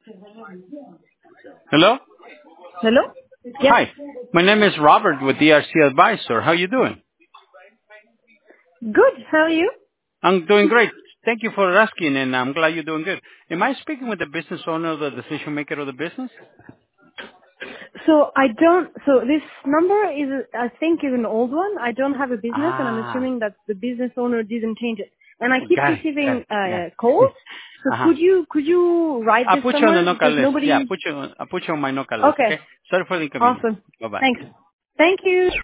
Hello? Hello? Yes. Hi. My name is Robert with DRC Advisor. How you doing? Good. How are you? I'm doing great. Thank you for asking, and I'm glad you're doing good. Am I speaking with the business owner, the decision maker of the business? So this number is, I think, is an old one. I don't have a business, and I'm Ah, assuming that the business owner didn't change it. And I keep got it, got receiving it, yeah. calls. So Uh-huh. could you write I'll this put you on the somewhere NOCA because list. Yeah, nobody. I'll put you on my NOCA list, Okay. okay? Sorry for the inconvenience. Awesome. Bye-bye. Thanks. Thank you.